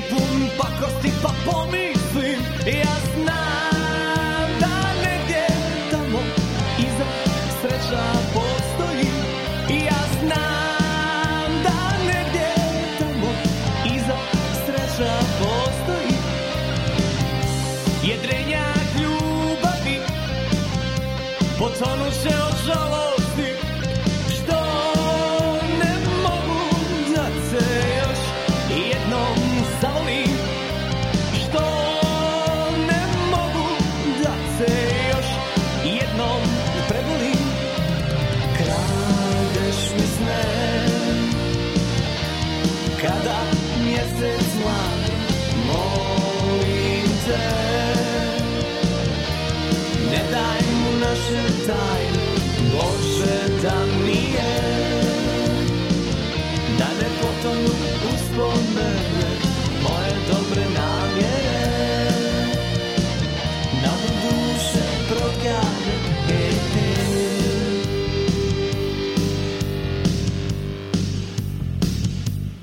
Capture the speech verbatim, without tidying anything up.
je pun pakosti pa pomislim, ja znam da negdje tamo iza sreća postoji. Ja znam da negdje tamo iza sreća postoji. Jedrenjak ljubavi potonuće od žalosti, što ne mogu da se još jednom zavolim, što ne mogu da se još jednom prebolim. Kradeš mi sne kada mjesec mlad, molim te, ne daj mu naše tajne, Bože da